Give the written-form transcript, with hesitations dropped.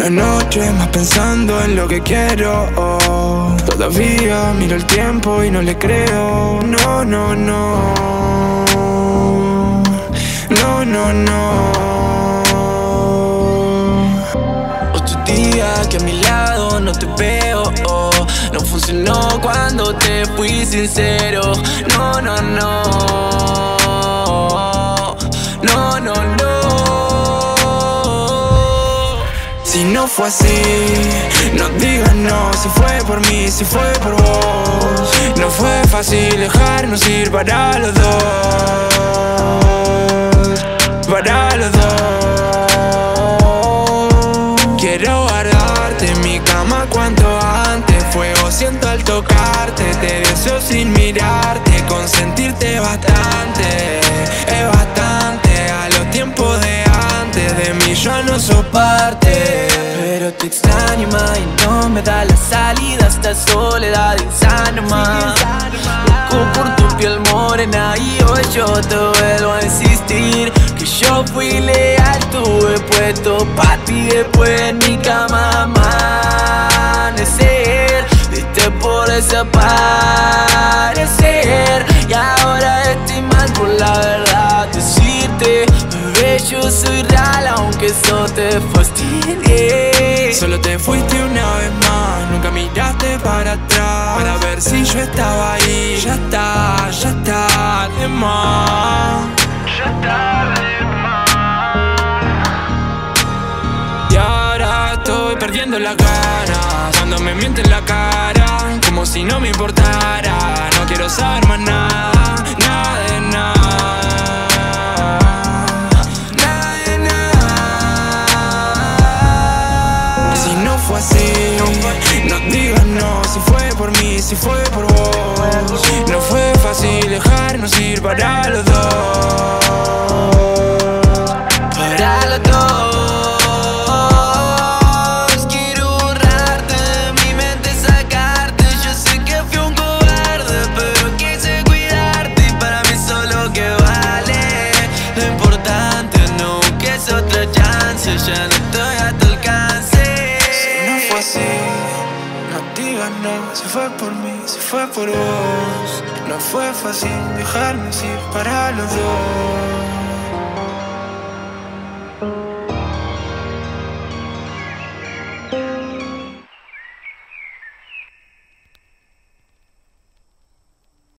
Una noche más pensando en lo que quiero. Todavía miro el tiempo y no le creo. No, no, no. No, no, no. Otro día que a mi lado no te veo. No funcionó cuando te fui sincero. No, no, no. No, no, no. Si no fue así, no digas no. Si fue por mí, si fue por vos. No fue fácil dejarnos ir para los dos. Para los dos. Quiero guardarte en mi cama cuanto antes. Fuego siento al tocarte. Te deseo sin mirarte. Consentirte bastante. Es bastante a los tiempos de antes. De mí ya no sos parte. Pero te extraño más y no me da la salida. Esta soledad insana más. Loco por tu piel morena y hoy yo te vuelvo a insistir que yo fui leal, tuve puesto pa' ti después en mi cama amanecer. Viste por desaparecer y ahora estoy mal por la verdad decirte. Bebé, yo soy real aunque eso te fastidie. Solo te fuiste una vez más, nunca miraste para atrás para ver si yo estaba ahí. Ya está de más. Ya está de más. Y ahora estoy perdiendo la cara cuando me mienten la cara, como si no me importara. No quiero saber más nada, nada de nada. No digas no, si fue por mí, si fue por vos. No fue fácil dejarnos ir para los dos. Para los dos. Quiero borrarte de mi mente, sacarte. Yo sé que fui un cobarde, pero quise cuidarte. Y para mí solo que vale lo importante, no que es otra chance. Ya no estoy a tu alcance. No digas no, si fue por mí, si fue por vos. No fue fácil dejarnos ir para los dos.